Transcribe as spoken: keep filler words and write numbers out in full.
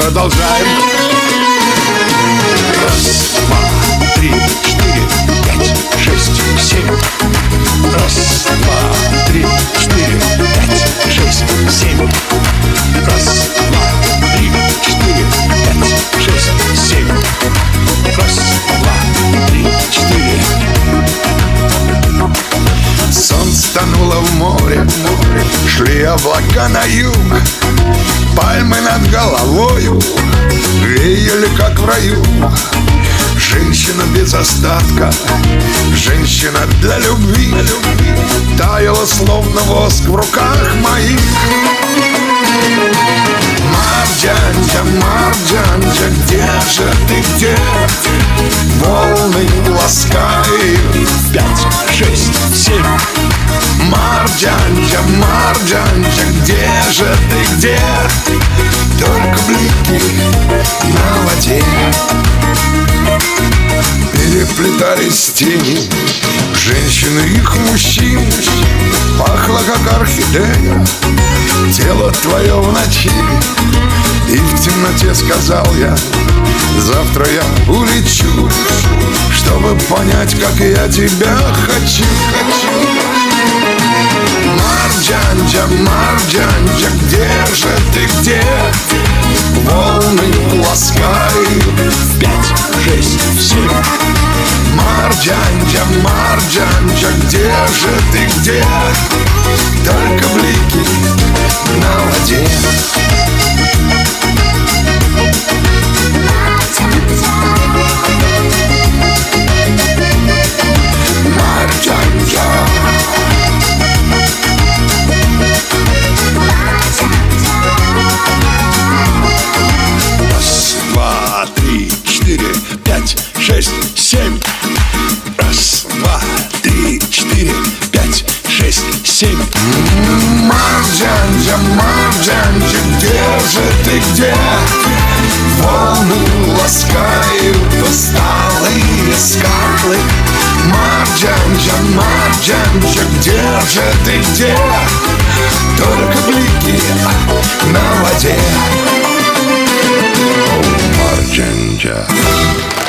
продолжаем. Раз, два, три, четыре, пять, шесть, семь. Раз, два, три, четыре, пять, шесть, семь. Раз, два, три, четыре, пять, шесть, семь. Раз, два, три, четыре. Солнце тонуло в море, шли облака на юг. Пальмы над головою веяли, как в раю. Женщина без остатка, женщина для любви, таяла, словно воск в руках моих. Марджанджа, Марджанджа, где же ты, где? Волны ласкают. Пять, шесть, семь. Марджанджа, Марджанджа, где же ты, где? Только блики на воде. Переплетались тени женщин и их мужчин. Пахло, как орхидея, тело твое в ночи. И в темноте сказал я: завтра я улечу, чтобы понять, как я тебя хочу. Марджанджа, Марджанджа, где же ты, где? Волны ласкают. Пять, шесть, семь. Марджанджа, Марджанджа, где же ты, где? Только блики на воде. Шесть, семь. Раз, два, три, четыре, пять, шесть, семь. Марджанджа, Марджанджа, где же ты, где? Волны ласкают усталые скалы. Марджанджа, Марджанджа, где же ты, где? Только блики на воде. Марджанджа.